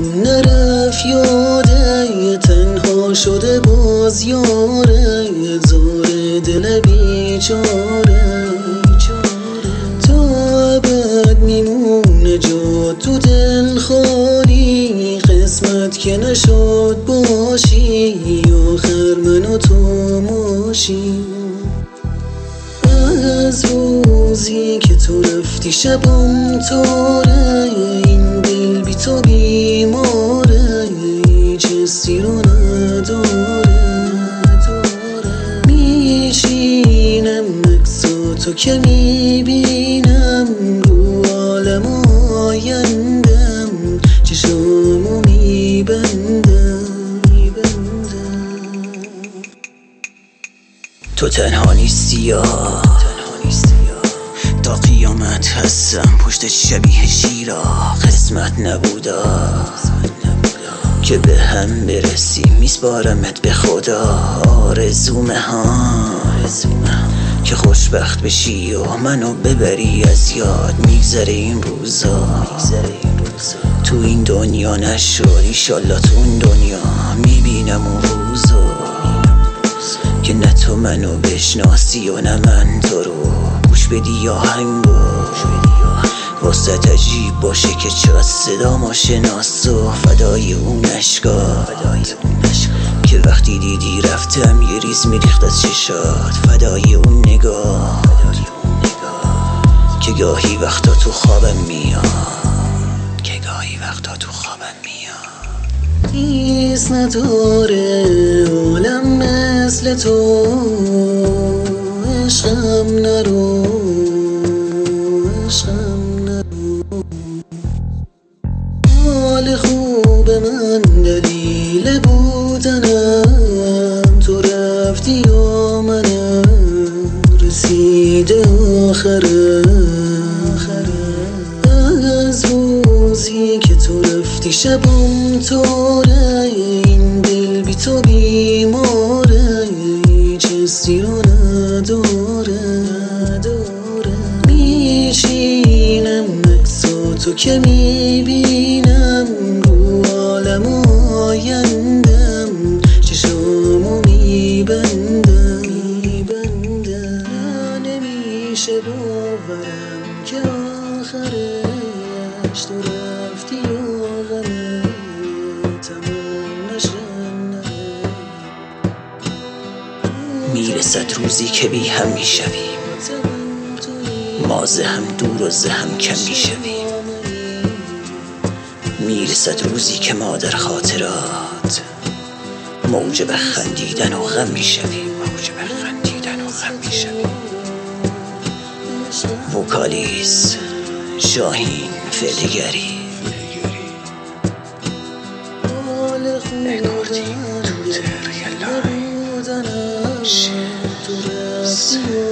دلم نرفت یاده، تنها شده باز یاره، زار دل بیچاره. تا ابد میمونه جا تو دل خالی، قسمت که نشد باشی، آخر من و تو ماشی. از روزی که تو رفتی شبم تاره، این دل بی تو بیماره، هیچ حسی رو نداره. میشینم عکساتو که میبینم، رو عالم آیندم چشامو میبندم. تو تنها نیستی تا قیامت هستم پشت شبیه شیرا، قسمت نبودا که به هم برسیم، میسپارمت به خدا. آرزومه ها که خوشبخت بشی و منو ببری از یاد، میگذره این روزا تو این دنیا نشد، ایشالله تو اون دنیا میبینم اون روزا که نه تو منو بشناسی و نه من تو رو. گوش بدی آهنگو واسه عجیب باشه که چقدر صدا ما شناس و فدای اون اشکا که وقتی دیدی رفتم یه ریز میریخت از چشات. فدای اون نگاه که گاهی وقتا تو خوابم میاد، نیست نداره عالم مثل تو، عشقم نرو حال خوب من دلیل بودنم، تو رفتی و منم رسیده آخره. از روزی که تو رفتی شبم تاره، این دل بی تو بیماره، هیچ حسی رو نداره. میشینم عکساتو که میبینم، رو عالم آیندم چشامو میبندم. نمیشه باورم که آخرش تو رفتی و غمه تمام نشن. میرسد روزی که بی هم میشویم، ما ز هم دور و ز هم کم میشویم. میرسد روزی که ما در خاطرات موجب خندیدن و غم میشویم. وکالیس شاهین فعلگری اکوردین تو ترگلای